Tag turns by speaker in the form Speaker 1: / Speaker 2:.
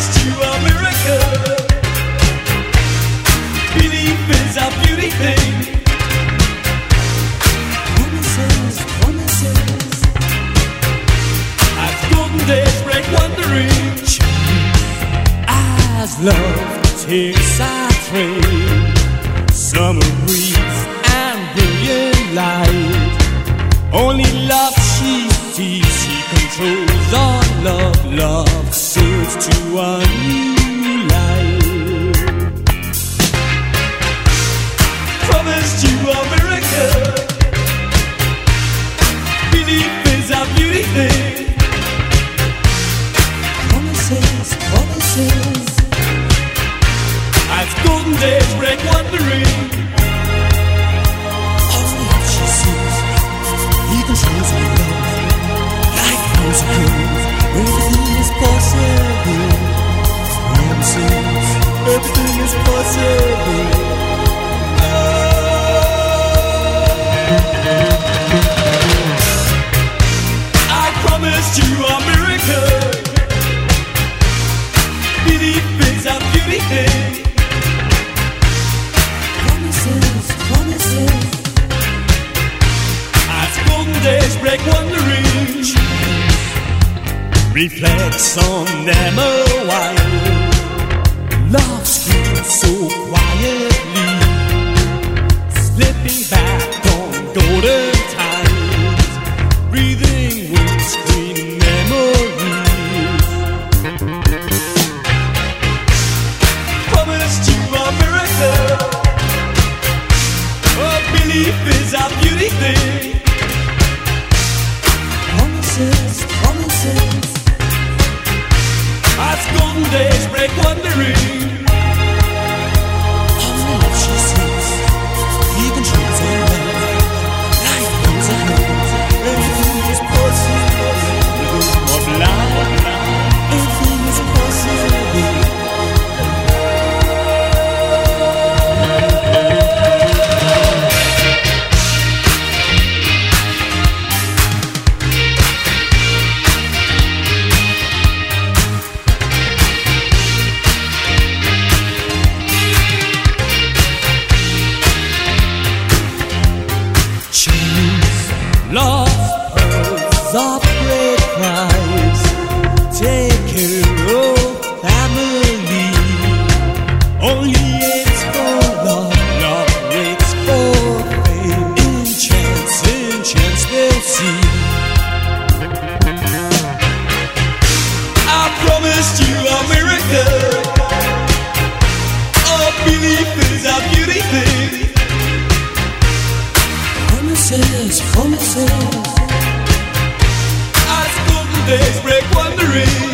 Speaker 1: promised you a miracle. Belief is a beauty thing. Promises, promises. As golden days break wandering, as love takes our train, summer breeze and brilliant light. Only love she sees, she controls all love. Love sails to a new life. Promised you a miracle. Belief is a beauty thing. Promises, promises. As golden days break wandering, only love she sees, he controls all love. Life goes on, everything is possible. Promises, everything is possible. I promised you a miracle. Belief is a beauty thing. Promises, promises. As golden days break wandering, reflects on them a while. Love screams so quietly, slipping back on golden times, breathing windscreen memories. Promised you a miracle. Oh, belief is a beauty thing. Promises, promises. As golden days break wandering, only love she sees, he controls all love. Life goes on, everything is possible. Of love, everything is possible. Lost pearls of great price, take care of family. Only it's for love, love waits for fame. In chance they'll see. I promised you a miracle. Oh, belief is a beauty thing. Promises, promises. As golden days break wandering,